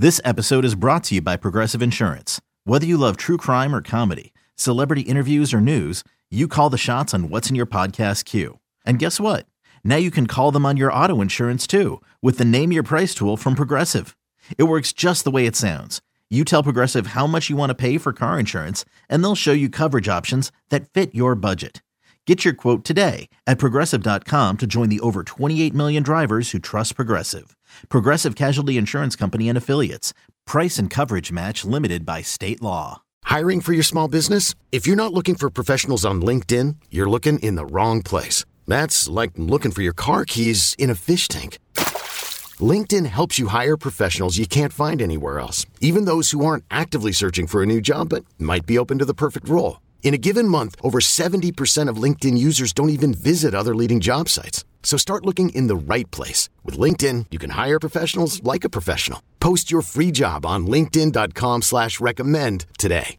This episode is brought to you by Progressive Insurance. Whether you love true crime or comedy, celebrity interviews or news, you call the shots on what's in your podcast queue. And guess what? Now you can call them on your auto insurance too with the Name Your Price tool from Progressive. It works just the way it sounds. You tell Progressive how much you want to pay for car insurance, and they'll show you coverage options that fit your budget. Get your quote today at Progressive.com to join the over 28 million drivers who trust Progressive. Progressive Casualty Insurance Company and Affiliates. Price and coverage match limited by state law. Hiring for your small business? If you're not looking for professionals on LinkedIn, you're looking in the wrong place. That's like looking for your car keys in a fish tank. LinkedIn helps you hire professionals you can't find anywhere else, even those who aren't actively searching for a new job but might be open to the perfect role. In a given month, over 70% of LinkedIn users don't even visit other leading job sites. So start looking in the right place. With LinkedIn, you can hire professionals like a professional. Post your free job on linkedin.com/recommend today.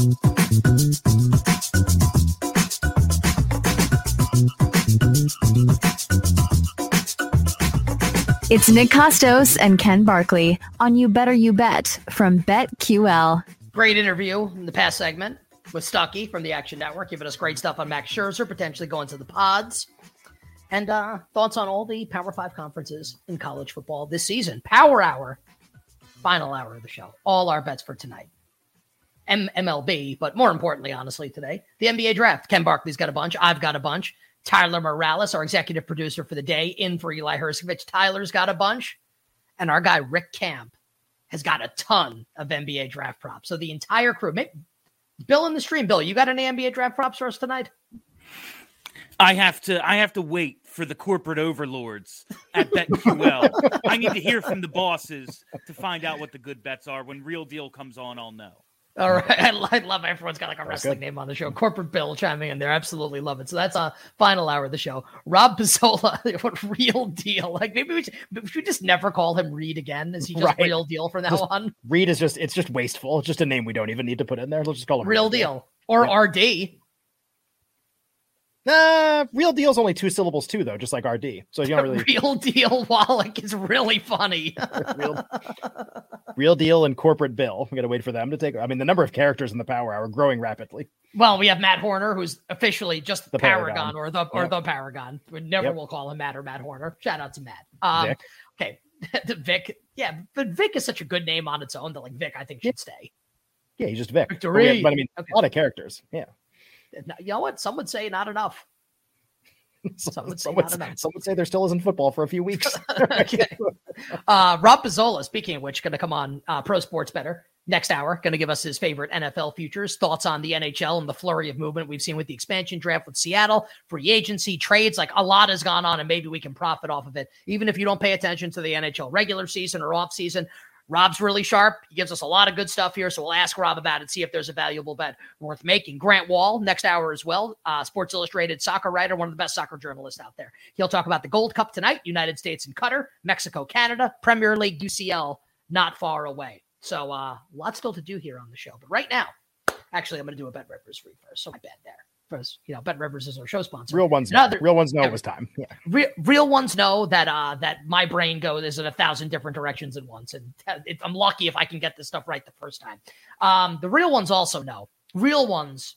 It's Nick Costos and Ken Barkley on You Better You Bet from BetQL. Great interview in the past segment with Stuckey from the Action Network, giving us great stuff on Max Scherzer, potentially going to the pods, and thoughts on all the Power 5 conferences in college football this season. Power Hour, final hour of the show. All our bets for tonight. MLB, but more importantly, honestly, today, the NBA draft. Ken Barkley's got a bunch. I've got a bunch. Tyler Morales, our executive producer for the day, in for Eli Herskovich. Tyler's got a bunch. And our guy, Rick Camp, has got a ton of NBA draft props. So the entire crew, Bill in the stream. Bill, you got any NBA draft props for us tonight? I have to wait for the corporate overlords at BetQL. I need to hear from the bosses to find out what the good bets are. When Real Deal comes on, I'll know. All right. I love everyone's got like a wrestling name on the show. Corporate Bill chiming in there. Absolutely love it. So that's a final hour of the show. Rob Pizzola, what Real Deal? Like maybe we should just never call him Reed again. Is he just Real Deal from now on? Reed is it's just wasteful. It's just a name we don't even need to put in there. Let's just call him Real Deal. Or RD. Real Deal's only 2 syllables too, though, just like RD. So you don't really. Real Deal Wallach is really funny. Real Deal and Corporate Bill. We got to wait for them to take. I mean, the number of characters in the Power Hour growing rapidly. Well, we have Matt Horner, who's officially just the Paragon or the Paragon. We never will call him Matt or Matt Horner. Shout out to Matt. Vic. Okay, Vic. Yeah, but Vic is such a good name on its own that like Vic, I think should stay. Yeah, he's just Vic. Victory. But I mean, a lot of characters. Yeah. You know what? Some would say not enough. Some would say there still isn't football for a few weeks. Okay. Rob Pizzola, speaking of which, going to come on Pro Sports Better next hour, going to give us his favorite NFL futures, thoughts on the NHL and the flurry of movement we've seen with the expansion draft with Seattle, free agency, trades. Like a lot has gone on and maybe we can profit off of it. Even if you don't pay attention to the NHL regular season or off season, Rob's really sharp. He gives us a lot of good stuff here, so we'll ask Rob about it, see if there's a valuable bet worth making. Grant Wall, next hour as well, Sports Illustrated soccer writer, one of the best soccer journalists out there. He'll talk about the Gold Cup tonight, United States and Qatar, Mexico, Canada, Premier League, UCL, not far away. So lots still to do here on the show. But right now, actually, I'm going to do a Bet Rivers read first, so my bet there. Because, Bet Rivers is our show sponsor. Real ones know it was time. Yeah. Real ones know that that my brain goes in 1,000 different directions at once. And I'm lucky if I can get this stuff right the first time. The real ones also know. Real ones,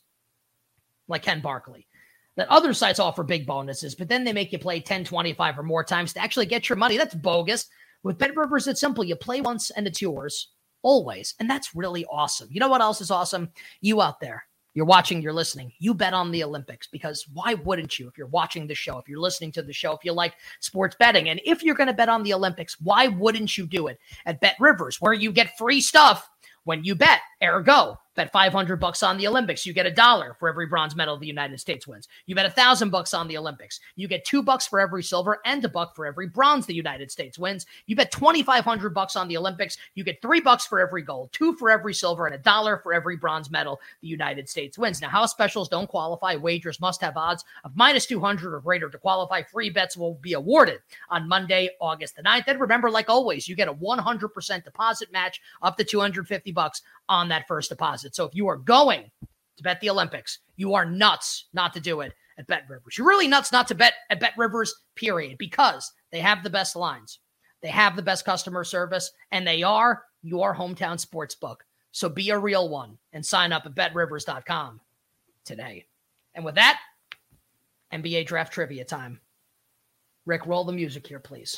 like Ken Barkley, that other sites offer big bonuses, but then they make you play 10, 25 or more times to actually get your money. That's bogus. With Bet Rivers, it's simple. You play once and it's yours, always. And that's really awesome. You know what else is awesome? You out there. You're watching, you're listening. You bet on the Olympics because why wouldn't you if you're watching the show, if you're listening to the show, if you like sports betting? And if you're going to bet on the Olympics, why wouldn't you do it at Bet Rivers where you get free stuff when you bet? Ergo, bet $500 on the Olympics. You get $1 for every bronze medal the United States wins. You bet $1,000 on the Olympics. You get $2 for every silver and $1 for every bronze the United States wins. You bet $2,500 on the Olympics. You get $3 for every gold, $2 for every silver, and $1 for every bronze medal the United States wins. Now, house specials don't qualify. Wagers must have odds of -200 or greater to qualify. Free bets will be awarded on Monday, August the 9th. And remember, like always, you get a 100% deposit match up to $250 on that first deposit. So if you are going to bet the Olympics, you are nuts not to do it at Bet Rivers. You're really nuts not to bet at Bet Rivers, period, because they have the best lines. They have the best customer service, and they are your hometown sports book. So be a real one and sign up at betrivers.com today. And with that, NBA draft trivia time. Rick, roll the music here, please.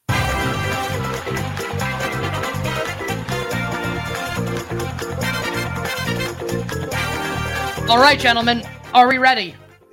All right, gentlemen, are we ready?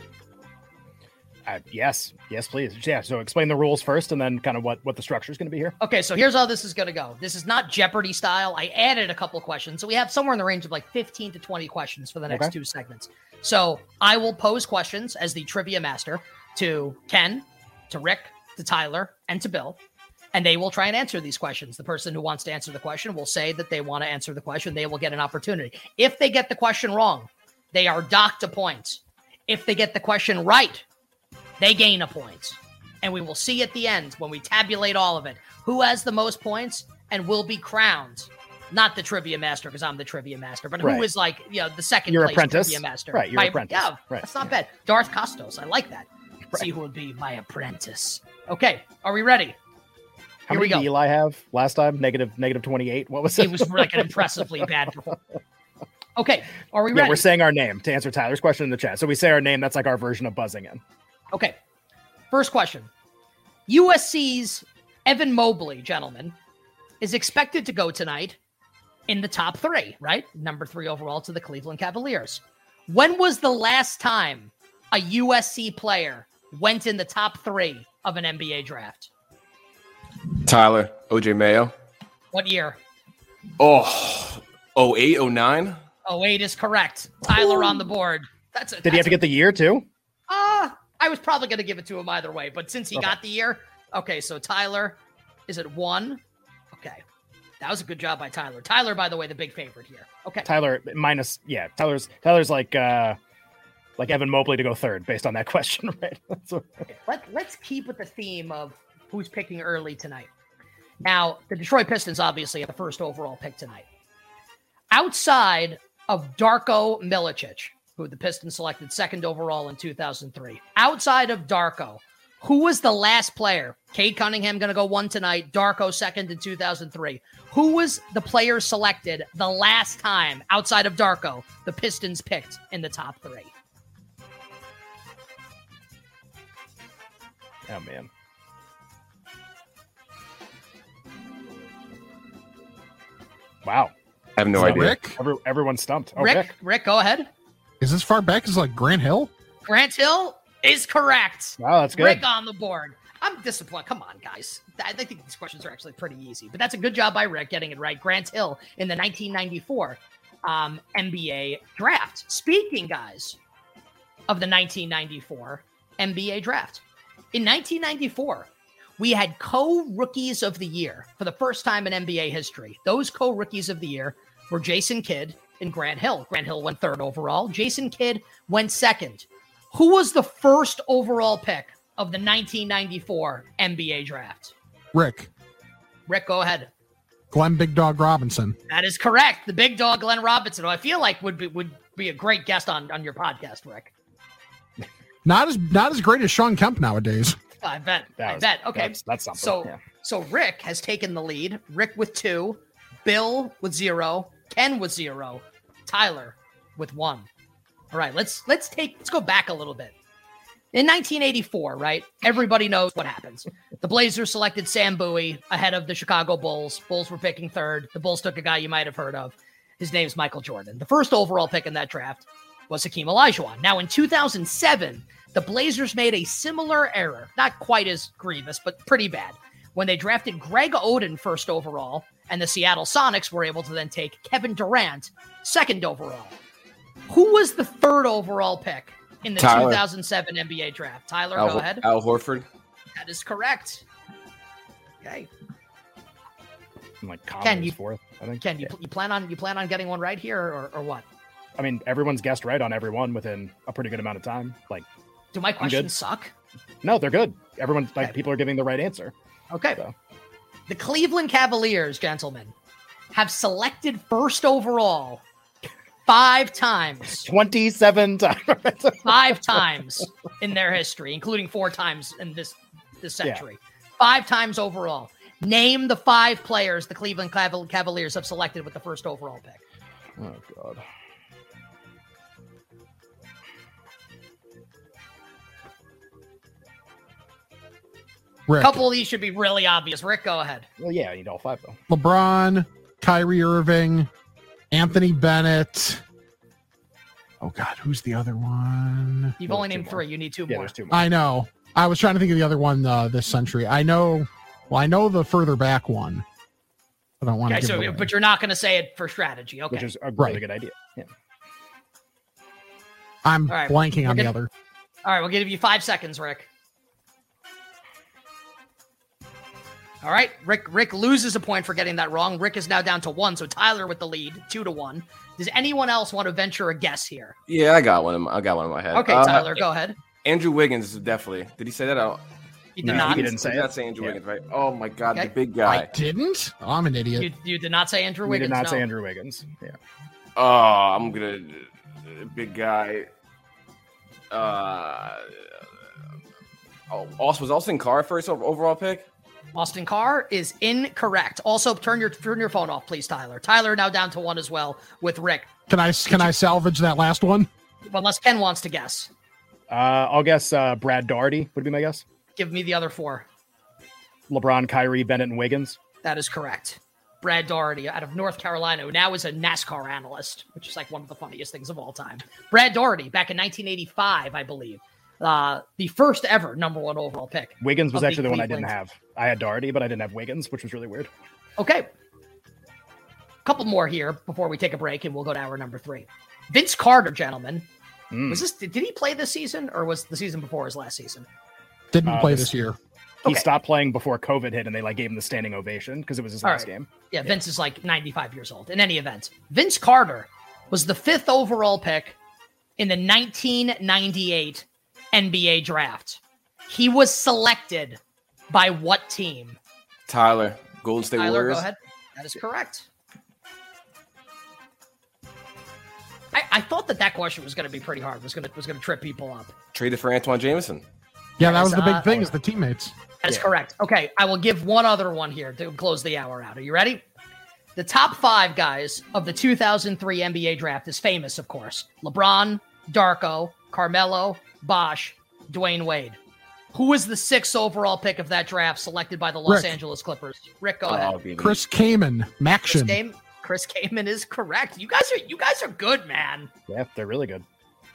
Yes, please. Yeah. So explain the rules first, and then kind of what the structure is going to be here. Okay, so here's how this is going to go. This is not Jeopardy style. I added a couple questions, so we have somewhere in the range of like 15 to 20 questions for the next two segments. So I will pose questions as the trivia master to Ken, to Rick, to Tyler, and to Bill, and they will try and answer these questions. The person who wants to answer the question will say that they want to answer the question. They will get an opportunity. If they get the question wrong, they are docked a point. If they get the question right, they gain a point. And we will see at the end, when we tabulate all of it, who has the most points and will be crowned. Not the trivia master, because I'm the trivia master, but who is like, the second your place apprentice. Trivia master. Right, your apprentice. Yeah, right. That's not bad. Darth Costos, I like that. See who would be my apprentice. Okay, are we ready? How many did Eli have last time? Negative 28. What was it? It was like an impressively bad performance. Okay, are we ready? Yeah, we're saying our name to answer Tyler's question in the chat. So we say our name. That's like our version of buzzing in. Okay, first question. USC's Evan Mobley, gentlemen, is expected to go tonight in the top 3, right? Number 3 overall to the Cleveland Cavaliers. When was the last time a USC player went in the top 3 of an NBA draft? Tyler, OJ Mayo. What year? 08, 09? 08 is correct. Tyler on the board. Did he have to get the year too? I was probably going to give it to him either way, but since he got the year, okay, so Tyler is at 1. Okay. That was a good job by Tyler. Tyler, by the way, the big favorite here. Okay. Tyler minus, Tyler's like Evan Mobley to go third based on that question, right? Let's keep with the theme of who's picking early tonight. Now, the Detroit Pistons obviously have the first overall pick tonight. Outside of Darko Milicic, who the Pistons selected second overall in 2003, outside of Darko, who was the last player? Cade Cunningham going to go 1 tonight. Darko second in 2003. Who was the player selected the last time outside of Darko the Pistons picked in the top 3? Oh, man. Wow. I have no idea. Rick? Everyone's stumped. Oh, Rick, go ahead. Is this far back as like Grant Hill? Grant Hill is correct. Wow, that's good. Rick on the board. I'm disappointed. Come on, guys. I think these questions are actually pretty easy, but that's a good job by Rick getting it right. Grant Hill in the 1994 NBA draft. Speaking, guys, of the 1994 NBA draft. In 1994, we had co-rookies of the year for the first time in NBA history. Those co-rookies of the year were Jason Kidd and Grant Hill. Grant Hill went 3rd overall. Jason Kidd went 2nd. Who was the first overall pick of the 1994 NBA draft? Rick, go ahead. Glenn Big Dog Robinson. That is correct. The big dog, Glenn Robinson, who I feel like would be a great guest on your podcast, Rick. Not as great as Sean Kemp nowadays. I bet. Okay. That's something. So Rick has taken the lead. Rick with 2, Bill with 0, Ken with 0, Tyler with 1. All right, let's go back a little bit. In 1984, right? Everybody knows what happens. The Blazers selected Sam Bowie ahead of the Chicago Bulls. Bulls were picking 3rd. The Bulls took a guy you might have heard of. His name's Michael Jordan. The first overall pick in that draft was Hakeem Olajuwon. Now, in 2007, the Blazers made a similar error. Not quite as grievous, but pretty bad. When they drafted Greg Oden first overall, and the Seattle Sonics were able to then take Kevin Durant 2nd overall. Who was the 3rd overall pick in the 2007 NBA draft? Tyler, go ahead. Al Horford. That is correct. Okay. Ken, you 4th, I think. Ken, you plan on getting one right here or what? I mean, everyone's guessed right on everyone within a pretty good amount of time. Do my questions suck? No, they're good. Everyone, people are giving the right answer. Okay. So. The Cleveland Cavaliers, gentlemen, have selected first overall 5 times. 27 times. 5 times in their history, including 4 times in this century. Yeah. 5 times overall. Name the 5 players the Cleveland Cavaliers have selected with the first overall pick. Oh, God. A couple of these should be really obvious. Rick, go ahead. Well, yeah, I need all 5, though. LeBron, Kyrie Irving, Anthony Bennett. Oh, God, who's the other one? You've only named 3. You need 2 more. There's 2 more. I know. I was trying to think of the other one this century. I know the further back one. I don't want to give it away. But you're not going to say it for strategy. Okay. Which is a really good idea. Yeah. I'm All right, blanking on the other. All right, we'll give you 5 seconds, Rick. All right, Rick loses a point for getting that wrong. Rick is now down to 1, so Tyler with the lead, 2-1. Does anyone else want to venture a guess here? Yeah, I got one in my head. Okay, Tyler, go ahead. Andrew Wiggins is definitely. Did he say that? He did not. He didn't say Did it. not say Andrew Wiggins, right? Oh my God, Okay. the big guy. I didn't? Oh, I'm an idiot. You did not say Andrew We Wiggins. did not no. say Andrew Wiggins. Yeah. Oh, I'm gonna big guy. Was Austin Carr first overall pick? Austin Carr is incorrect. Also, turn your phone off, please, Tyler. Tyler now down to 1 as well with Rick. Can I salvage that last one? Unless Ken wants to guess. I'll guess Brad Daugherty would be my guess. Give me the other 4. LeBron, Kyrie, Bennett, and Wiggins. That is correct. Brad Daugherty out of North Carolina, who now is a NASCAR analyst, which is like one of the funniest things of all time. Brad Daugherty, back in 1985, I believe. The first ever number 1 overall pick. Wiggins was of actually the one I didn't Cleveland. have. I had Daugherty, but I didn't have Wiggins, which was really weird. Okay. Couple more here before we take a break, and we'll go to hour number 3. Vince Carter, gentlemen. Did he play this season, or was the season before his last season? Didn't play this year. He Okay. stopped playing before COVID hit, and they gave him the standing ovation because it was his All last right. game. Yeah, Vince is like 95 years old. In any event, Vince Carter was the 5th overall pick in the 1998 NBA draft. He was selected by what team? Tyler, Golden State Tyler, Warriors. go ahead. That is correct. I thought that question was going to be pretty hard. Was going to trip people up. Traded for Antoine Jameson. Yeah, that was the big uh, thing, is the teammates. That is correct. Okay, I will give one other one here to close the hour out. Are you ready? The top 5 guys of the 2003 NBA draft is famous, of course. LeBron, Darko, Carmelo, Bosh, Dwayne Wade. Who was the 6th overall pick of that draft selected by the Los Rick. Angeles Clippers? Rick, go ahead. baby. Chris Kaman, Maction. Chris Kaman is correct. You guys are good, man. Yeah, they're really good.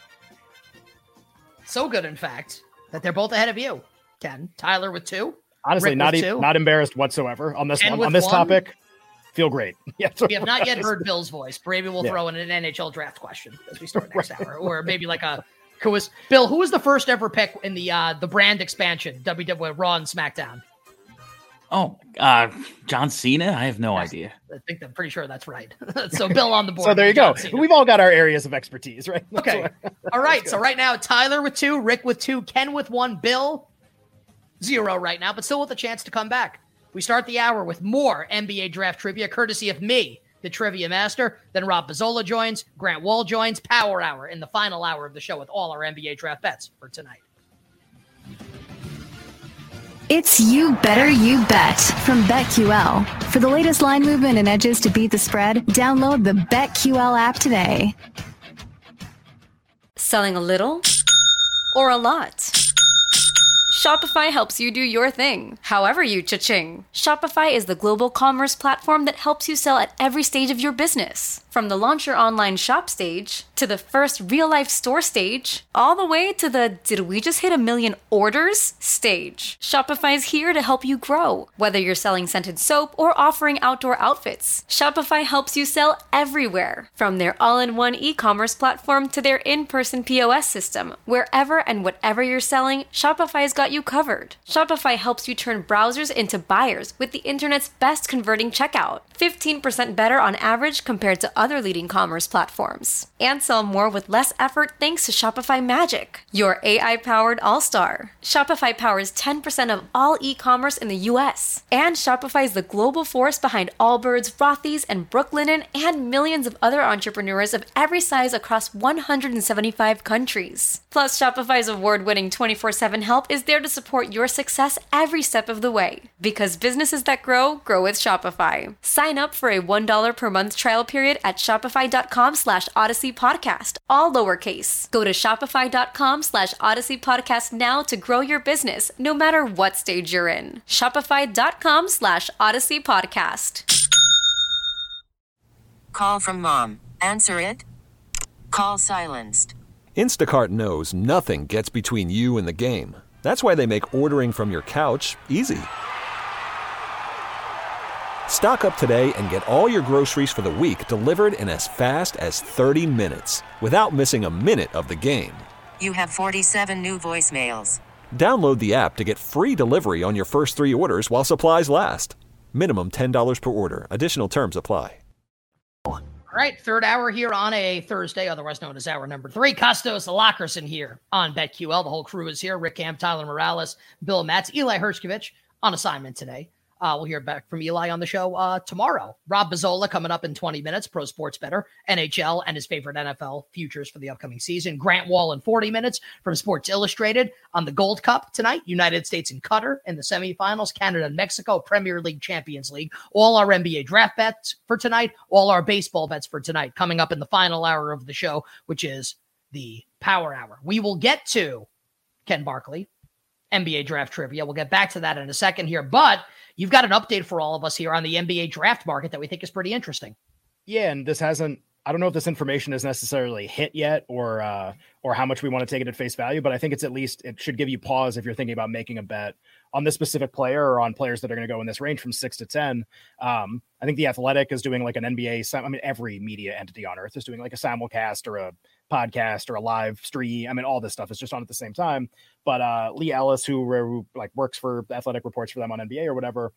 So good, in fact, that they're both ahead of you. Ken, Tyler with 2. Honestly, Rick not with 2. not embarrassed whatsoever on this Ken one. with On this 1. topic, feel great. Yeah, We have not yet heard Bill's voice. Maybe we'll Yeah. throw in an NHL draft question as we start next hour, or maybe like a quiz. Bill, who was the first ever pick in the brand expansion, WWE Raw and SmackDown? Oh, John Cena? I have no idea. I'm pretty sure that's right. So Bill on the board. So there you go. John Cena. We've all got our areas of expertise, right? Okay. All right. So right now, Tyler with 2, Rick with 2, Ken with 1, Bill 0 right now, but still with a chance to come back. We start the hour with more NBA draft trivia, courtesy of me, the Trivia Master. Then Rob Bazzola joins, Grant Wall joins, Power Hour in the final hour of the show with all our NBA draft bets for tonight. It's You Better You Bet from BetQL. For the latest line movement and edges to beat the spread, download the BetQL app today. Selling a little or a lot? Shopify helps you do your thing, however you cha-ching. Shopify is the global commerce platform that helps you sell at every stage of your business. From the launch your online shop stage, to the first real-life store stage, all the way to the did we just hit 1 million orders stage. Shopify's here to help you grow. Whether you're selling scented soap or offering outdoor outfits, Shopify helps you sell everywhere. From their all-in-one e-commerce platform to their in-person POS system. Wherever and whatever you're selling, Shopify's got you covered. Shopify helps you turn browsers into buyers with the internet's best converting checkout. 15% better on average compared to other leading commerce platforms. And sell more with less effort thanks to Shopify Magic, your AI-powered all-star. Shopify powers 10% of all e-commerce in the US. And Shopify is the global force behind Allbirds, Rothy's, and Brooklinen, and millions of other entrepreneurs of every size across 175 countries. Plus, Shopify's award-winning 24/7 help is there to support your success every step of the way. Because businesses that grow, grow with Shopify. Sign up for a $1 per month trial period at shopify.com/Odyssey Podcast, all lowercase. Go to shopify.com/Odyssey Podcast now to grow your business, no matter what stage you're in. Shopify.com/Odyssey Podcast. Call from mom. Answer it. Call silenced. Instacart knows nothing gets between you and the game. That's why they make ordering from your couch easy. Stock up today and get all your groceries for the week delivered in as fast as 30 minutes without missing a minute of the game. You have 47 new voicemails. Download the app to get free delivery on your first 3 orders while supplies last. Minimum $10 per order. Additional terms apply. All right, third hour here on a Thursday, otherwise known as hour number 3. Costos Lockerson here on BetQL. The whole crew is here. Rick Camp, Tyler Morales, Bill Matz, Eli Hershkovich on assignment today. We'll hear back from Eli on the show tomorrow. Rob Bazzola coming up in 20 minutes, Pro Sports Better, NHL, and his favorite NFL futures for the upcoming season. Grant Wall in 40 minutes from Sports Illustrated on the Gold Cup tonight. United States and Qatar in the semifinals. Canada and Mexico, Premier League, Champions League. All our NBA draft bets for tonight. All our baseball bets for tonight. Coming up in the final hour of the show, which is the Power Hour. We will get to Ken Barkley, NBA draft trivia. We'll get back to that in a second here, but you've got an update for all of us here on the NBA draft market that we think is pretty interesting. Yeah, and this hasn't, I don't know if this information is necessarily hit yet or how much we want to take it at face value, but I think it's at least, it should give you pause if you're thinking about making a bet on this specific player or on players that are going to go in this range from 6 to 10. I think The Athletic is doing like an NBA, I mean, every media entity on earth is doing like a simulcast or a podcast or a live stream. I mean, all this stuff is just on at the same time. But Lee Ellis, who like works for The Athletic, reports for them on NBA or whatever,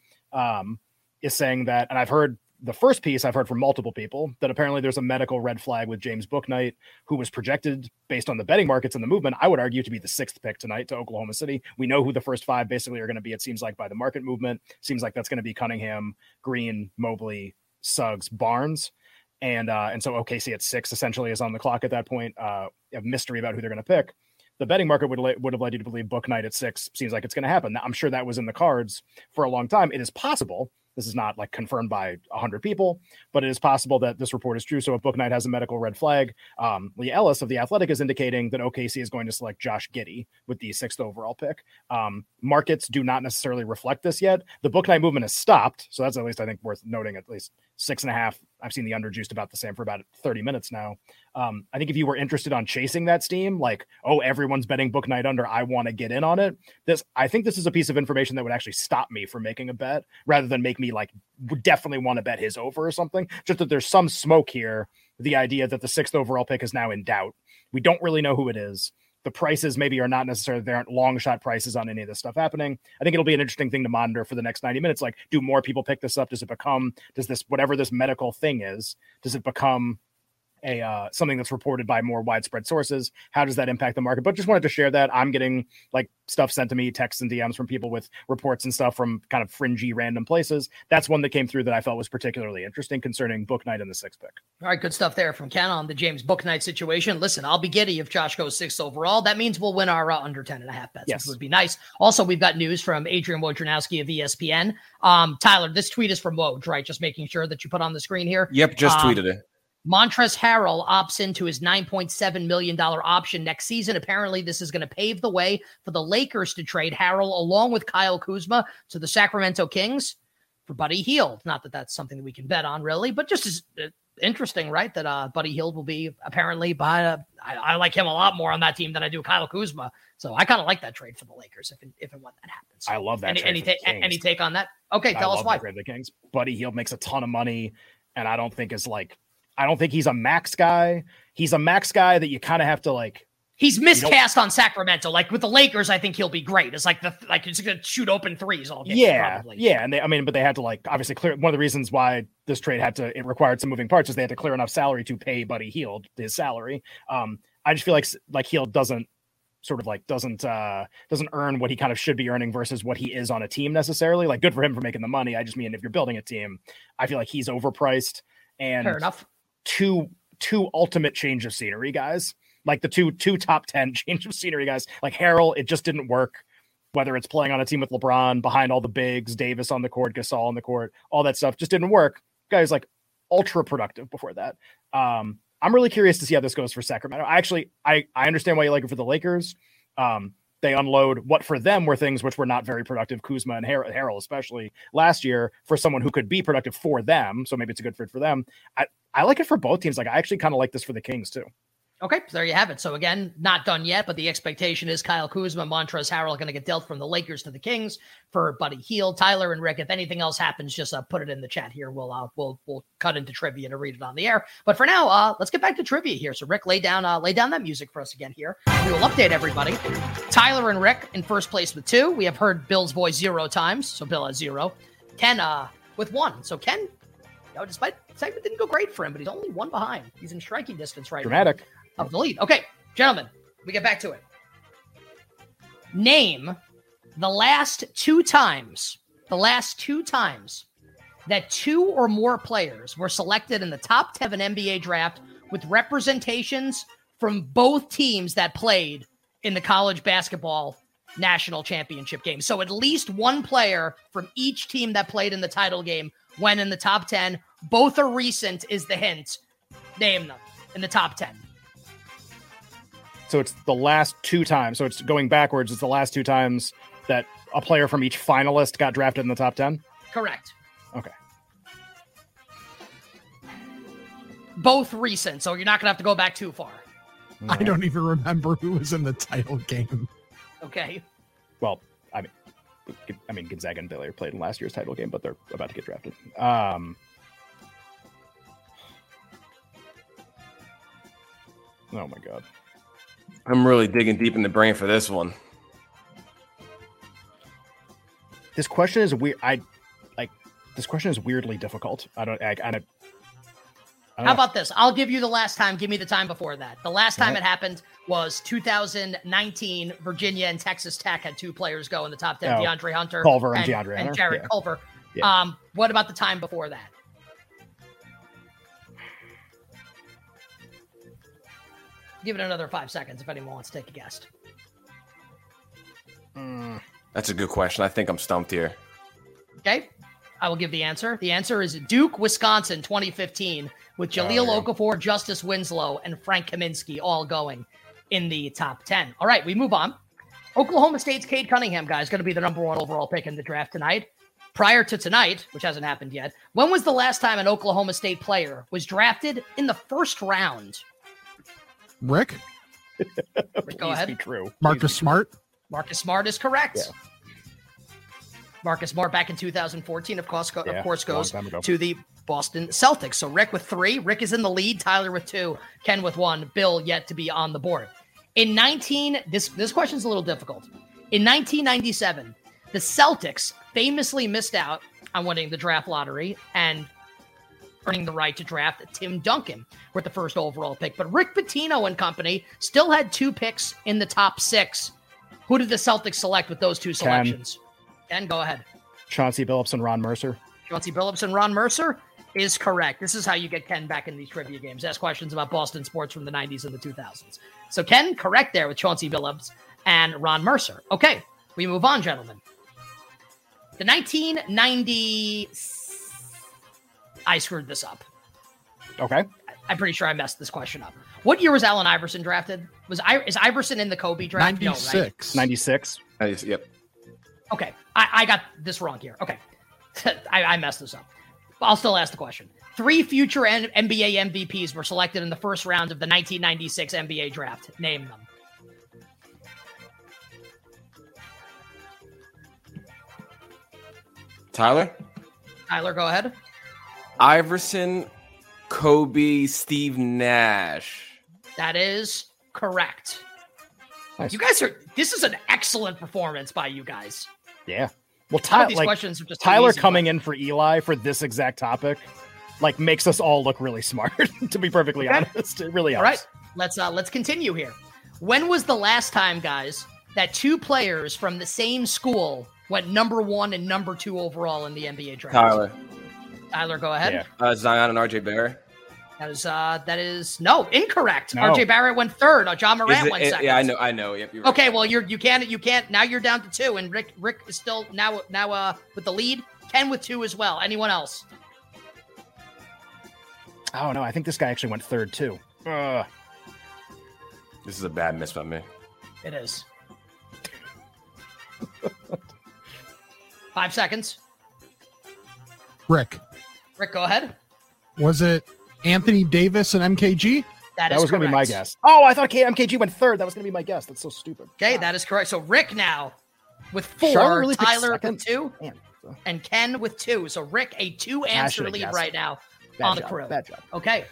is saying that, and I've heard the first piece I've heard from multiple people, that apparently there's a medical red flag with James Bouknight, who was projected based on the betting markets and the movement, I would argue, to be the 6th pick tonight to Oklahoma City. We know who the first 5 basically are going to be, it seems like, by the market movement. Seems like that's going to be Cunningham, Green, Mobley, Suggs, Barnes. And so OKC at 6 essentially is on the clock at that point. A mystery about who they're going to pick. The betting market would have led you to believe Bouknight at 6 seems like it's going to happen. Now, I'm sure that was in the cards for a long time. It is possible. This is not like confirmed by 100 people, but it is possible that this report is true. So if Bouknight has a medical red flag, Lee Ellis of The Athletic is indicating that OKC is going to select Josh Giddey with the 6th overall pick. Markets do not necessarily reflect this yet. The Bouknight movement has stopped. So that's at least, I think, worth noting, at least 6.5. I've seen the underjuiced about the same for about 30 minutes now. I think if you were interested on chasing that steam, like, oh, everyone's betting Bouknight under, I want to get in on it. I think this is a piece of information that would actually stop me from making a bet rather than make me like would definitely want to bet his over or something. Just that there's some smoke here. The idea that the 6th overall pick is now in doubt. We don't really know who it is. The prices maybe are not necessarily, there aren't long shot prices on any of this stuff happening. I think it'll be an interesting thing to monitor for the next 90 minutes. Like, do more people pick this up? Does this, whatever this medical thing is, does it become something that's reported by more widespread sources? How does that impact the market? But just wanted to share that. I'm getting like stuff sent to me, texts and DMs from people with reports and stuff from kind of fringy random places. That's one that came through that I felt was particularly interesting concerning Bouknight in the 6th pick. All right, good stuff there from Ken on the James Bouknight situation. Listen, I'll be giddy if Josh goes 6th overall. That means we'll win our under 10.5 bets, yes, which would be nice. Also, we've got news from Adrian Wojnarowski of ESPN. Tyler, this tweet is from Woj, right? Just making sure that you put on the screen here. Yep, just tweeted it. Montrezl Harrell opts into his $9.7 million option next season. Apparently, this is going to pave the way for the Lakers to trade Harrell along with Kyle Kuzma to the Sacramento Kings for Buddy Hield. Not that that's something that we can bet on, really, but just as interesting, right? That Buddy Hield will be apparently by. I like him a lot more on that team than I do Kyle Kuzma. So I kind of like that trade for the Lakers if and when that happens. I love that. Any take on that? Okay, tell us why. The Kings. Buddy Hield makes a ton of money, and I don't think he's a max guy. He's a max guy that you kind of have to like. He's miscast on Sacramento. Like with the Lakers, I think he'll be great. It's like he's going to shoot open threes all game. Yeah, probably. Yeah, and but they had to like obviously clear. One of the reasons why this trade it required some moving parts is they had to clear enough salary to pay Buddy Hield his salary. I just feel like Hield doesn't earn what he kind of should be earning versus what he is on a team necessarily. Like, good for him for making the money. I just mean if you're building a team, I feel like he's overpriced. And fair enough. Two ultimate change of scenery guys, like the two top 10 change of scenery guys, like Harrell, it just didn't work. whether it's playing on a team with LeBron, behind all the bigs, Davis on the court, Gasol on the court, all that stuff just didn't work. Guys like ultra productive before that. I'm really curious to see how this goes for Sacramento. I understand why you like it for the Lakers. They unload what for them were things which were not very productive, Kuzma and Harrell, especially last year, for someone who could be productive for them. So maybe it's a good fit for them. I like it for both teams. Like, I actually kind of like this for the Kings too. Okay, so there you have it. So again, not done yet, but the expectation is Kyle Kuzma, Montrezl Harrell going to get dealt from the Lakers to the Kings for Buddy Hield, Tyler, and Rick. If anything else happens, just put it in the chat here. We'll cut into trivia to read it on the air. But for now, let's get back to trivia here. So Rick, lay down that music for us again here. We will update everybody. Tyler and Rick in first place with 2. We have heard Bill's voice 0 times, so Bill has 0. Ken with 1. So Ken, despite the segment didn't go great for him, but he's only 1 behind. He's in striking distance right Dramatic. now of the lead. Okay, gentlemen, we get back to it. Name the last two times that 2 or more players were selected in the top 10 of an NBA draft with representations from both teams that played in the college basketball national championship game. So at least one player from each team that played in the title game went in the top 10. Both are recent is the hint. Name them in the top 10. So it's the last 2 times. So it's going backwards. It's the last 2 times that a player from each finalist got drafted in the top 10? Correct. Okay. Both recent, so you're not going to have to go back too far. I don't even remember who was in the title game. Okay. Well, I mean, Gonzaga and Baylor played in last year's title game, but they're about to get drafted. Oh my God. I'm really digging deep in the brain for this one. This question is weird. This question is weirdly difficult. I don't How know. about this? I'll give you the last time. Give me the time before that. The last time it happened was 2019. Virginia and Texas Tech had 2 players go in the top 10. DeAndre Hunter, Culver and DeAndre Hunter. and Jared Yeah. Culver. Yeah. What about the time before that? Give it another 5 seconds if anyone wants to take a guess. That's a good question. I think I'm stumped here. Okay, I will give the answer. The answer is Duke, Wisconsin, 2015, with Jahlil Okafor, Justice Winslow, and Frank Kaminsky all going in the top 10. All right, we move on. Oklahoma State's Cade Cunningham, guys, going to be the number 1 overall pick in the draft tonight. Prior to tonight, which hasn't happened yet, when was the last time an Oklahoma State player was drafted in the first round? Rick? Go ahead. Be true. Marcus Smart? Marcus Smart is correct. Yeah. Marcus Smart back in 2014, of course goes long time ago. to the Boston Celtics. So Rick with 3. Rick is in the lead. Tyler with 2. Ken with 1. Bill yet to be on the board. This question's a little difficult. In 1997, the Celtics famously missed out on winning the draft lottery and earning the right to draft Tim Duncan with the first overall pick. But Rick Pitino and company still had 2 picks in the top 6. Who did the Celtics select with those 2 selections? Ken, go ahead. Chauncey Billups and Ron Mercer. Chauncey Billups and Ron Mercer is correct. This is how you get Ken back in these trivia games. Ask questions about Boston sports from the 90s and the 2000s. So Ken, correct there with Chauncey Billups and Ron Mercer. Okay, we move on, gentlemen. The 1990... I screwed this up. Okay. I'm pretty sure I messed this question up. What year was Allen Iverson drafted? Is Iverson in the Kobe draft? 96. No, right? 96. Yep. Okay. I got this wrong here. Okay. I messed this up. I'll still ask the question. 3 future NBA MVPs were selected in the first round of the 1996 NBA draft. Name them. Tyler, Go ahead. Iverson, Kobe, Steve Nash. That is correct. Nice. You guys this is an excellent performance by you guys. Yeah. Well, Some of these questions are just too Tyler easy, coming in for Eli for this exact topic, makes us all look really smart, to be perfectly honest. It really helps. All right. Let's continue here. When was the last time, guys, that 2 players from the same school went number 1 and number 2 overall in the NBA draft? Tyler, go ahead. Yeah. Zion and RJ Barrett. That is no incorrect. No. RJ Barrett went third. John Morant went second. Yeah, I know. Yep, you're right. Okay, well you can't. Now you're down to 2, and Rick is still now with the lead. Ken with 2 as well. Anyone else? Oh no, I think this guy actually went third too. This is a bad miss by me. It is. 5 seconds. Rick, Go ahead. was it Anthony Davis and MKG? That was going to be my guess. Oh, I thought MKG went third. That was going to be my guess. That's so stupid. Okay, that is correct. So Rick now with 4, Charlotte really picked Tyler second? with 2, Man, and Ken with 2. So Rick, a 2-answer lead right now on the crew. Bad job. Okay.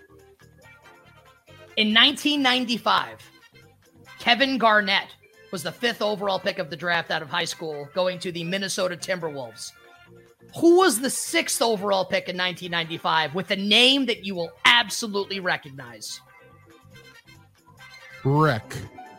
In 1995, Kevin Garnett was the 5th overall pick of the draft out of high school, going to the Minnesota Timberwolves. Who was the 6th overall pick in 1995 with a name that you will absolutely recognize? Rick.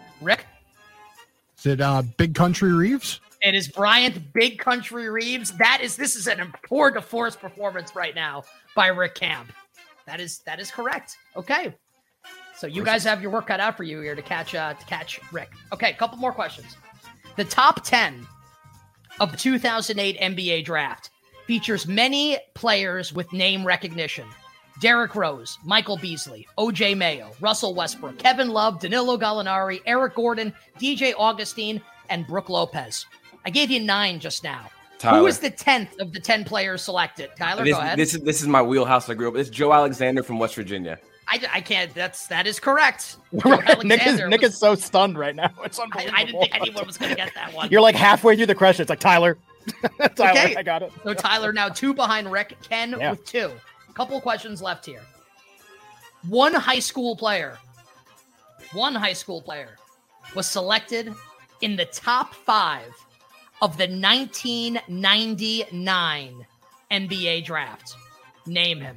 Is it Big Country Reeves? It is Bryant Big Country Reeves. This is an tour de force performance right now by Rick Camp. That is correct. Okay. So you guys have your work cut out for you here to catch Rick. Okay, a couple more questions. The top 10 of the 2008 NBA draft features many players with name recognition. Derrick Rose, Michael Beasley, OJ Mayo, Russell Westbrook, Kevin Love, Danilo Gallinari, Eric Gordon, DJ Augustine, and Brooke Lopez. I gave you 9 just now. Tyler. Who is the 10th of the 10 players selected? Tyler, go ahead. This is my wheelhouse. I grew up. It's Joe Alexander from West Virginia. I can't. That is correct. Nick is so stunned right now. It's unbelievable. I didn't think anyone was going to get that one. You're like halfway through the question. It's like Tyler. Okay. I got it. So Tyler now 2 behind Rick. Ken with 2. Couple of questions left here. One high school player was selected in the top 5 of the 1999 NBA draft. Name him.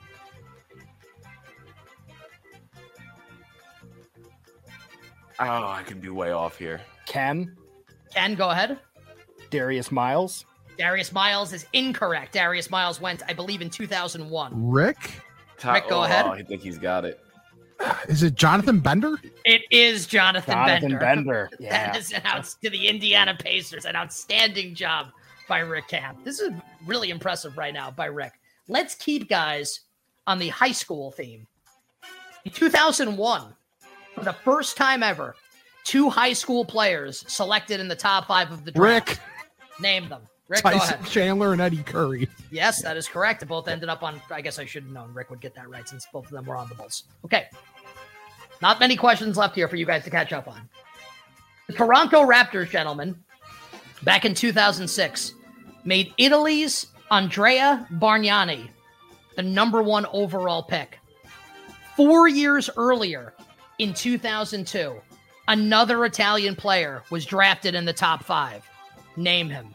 Oh, I could be way off here. Ken, go ahead. Darius Miles. Darius Miles is incorrect. Darius Miles went, I believe, in 2001. Rick, go ahead. I think he's got it. Is it Jonathan Bender? It is Jonathan Bender. Yeah. That is to the Indiana Pacers. An outstanding job by Rick Camp. This is really impressive right now by Rick. Let's keep, guys, on the high school theme. In 2001, for the first time ever, 2 high school players selected in the top 5 of the draft. Rick. Name them. Rick, go Tyson ahead. Chandler and Eddie Curry. Yes, that is correct. They both ended up on, I guess I should have known Rick would get that right since both of them were on the Bulls. Okay. Not many questions left here for you guys to catch up on. The Toronto Raptors, gentlemen, back in 2006, made Italy's Andrea Bargnani the number 1 overall pick. 4 years earlier, in 2002, another Italian player was drafted in the top 5. Name him.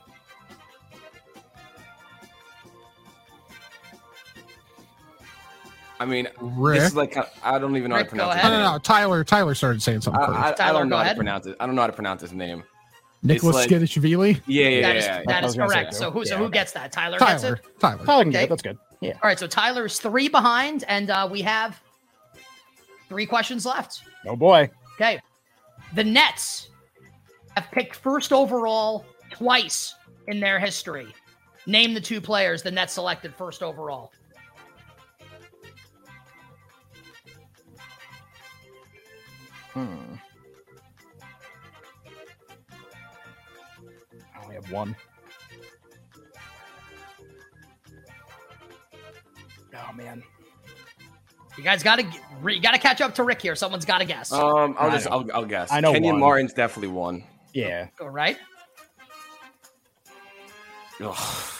I mean, Rick? this is like, I don't even know Rick, how to pronounce go it. ahead. No. Tyler started saying something first. I Tyler, don't know go how ahead. to pronounce it. I don't know how to pronounce his name. Nicholas like- Skidishvili? Yeah. That is was gonna say correct. too. So who gets that? Tyler Tyler. gets it? Tyler. Tyler can get Okay. it. That's good. Yeah. All right, so Tyler is 3 behind, and we have 3 questions left. Oh boy. Okay. The Nets have picked first overall twice in their history. Name the 2 players the Nets selected first overall. I only have 1. Oh man. You guys got to catch up to Rick here. Someone's got to guess. I'll guess. I know Kenyon one. Martin's definitely one. Yeah. All right. Ugh.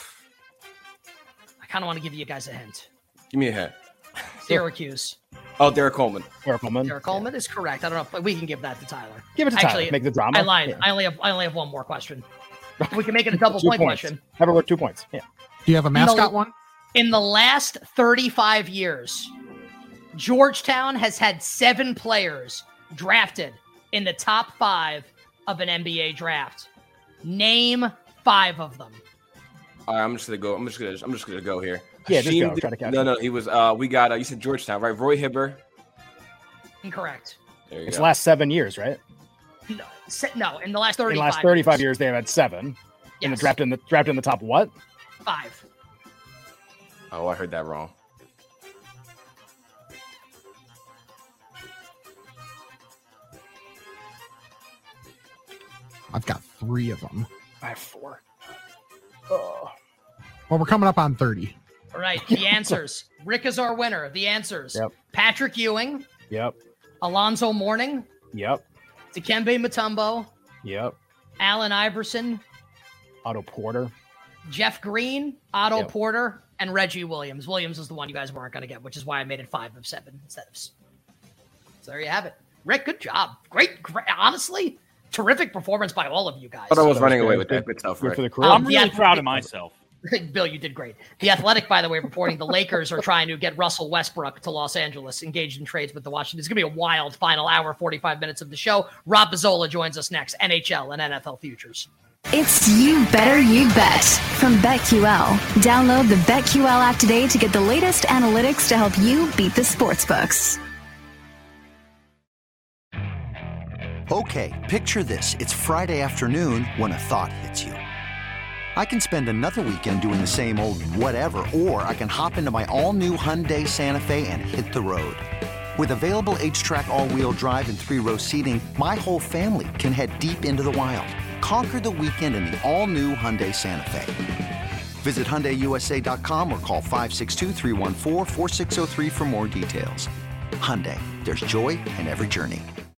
I kind of want to give you guys a hint. Give me a hint. Syracuse. Oh, Derek Coleman. Derek Coleman is correct. I don't know if we can give that to Tyler. Give it to Tyler. Actually, Make the drama. I lied. Yeah. I only have one more question. We can make it a double 2 point points. question. Have it worth 2 points. Yeah. Do you have a mascot one? In the last 35 years, Georgetown has had 7 players drafted in the top 5 of an NBA draft. Name 5 of them. All right, I'm just gonna go here. Yeah, just Hasheem go. Try to catch no, him. no, he was. We got. You said Georgetown, right? Roy Hibbert. Incorrect. There you It's go. the last 7 years, right? No, in the last 35. In the last 35 years, they've had 7. In the Yes. draft in the top what? 5. Oh, I heard that wrong. I've got 3 of them. I have 4. Oh. Well, we're coming up on 30. All right, the answers. Rick is our winner. The answers. Yep. Patrick Ewing, Yep. Alonzo Mourning, Yep. Dikembe Mutombo, Yep. Allen Iverson, Otto Porter. Jeff Green, Otto Yep. Porter, and Reggie Williams. Williams is the one you guys weren't going to get, which is why I made it 5 of 7 instead of. So there you have it. Rick, good job. Great. Honestly, terrific performance by all of you guys. I thought I was That running was away good. with that. Good stuff, Good right? for the crew. I'm really Yeah. proud of myself. Bill, you did great. The Athletic, by the way, reporting the Lakers are trying to get Russell Westbrook to Los Angeles, engaged in trades with the Washington. It's going to be a wild final hour, 45 minutes of the show. Rob Bizzola joins us next, NHL and NFL Futures. It's You Better You Bet from BetQL. Download the BetQL app today to get the latest analytics to help you beat the sportsbooks. Okay, picture this. It's Friday afternoon when a thought hits you. I can spend another weekend doing the same old whatever, or I can hop into my all-new Hyundai Santa Fe and hit the road. With available H-Track all-wheel drive and 3-row seating, my whole family can head deep into the wild. Conquer the weekend in the all-new Hyundai Santa Fe. Visit HyundaiUSA.com or call 562-314-4603 for more details. Hyundai, there's joy in every journey.